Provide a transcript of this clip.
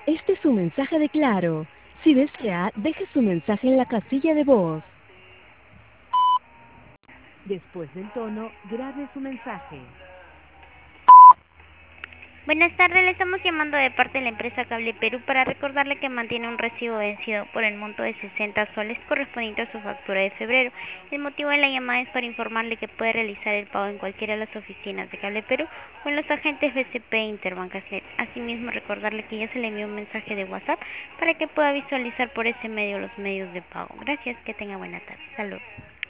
Este es su mensaje de Claro. Si desea, deje su mensaje en la casilla de voz. Después del tono, grabe su mensaje. Buenas tardes, le estamos llamando de parte de la empresa Cable Perú para recordarle que mantiene un recibo vencido por el monto de 60 soles correspondiente a su factura de febrero. El motivo de la llamada es para informarle que puede realizar el pago en cualquiera de las oficinas de Cable Perú o en los agentes BCP e Interbancasnet. Asimismo, recordarle que ya se le envió un mensaje de WhatsApp para que pueda visualizar por ese medio los medios de pago. Gracias, que tenga buena tarde. Salud.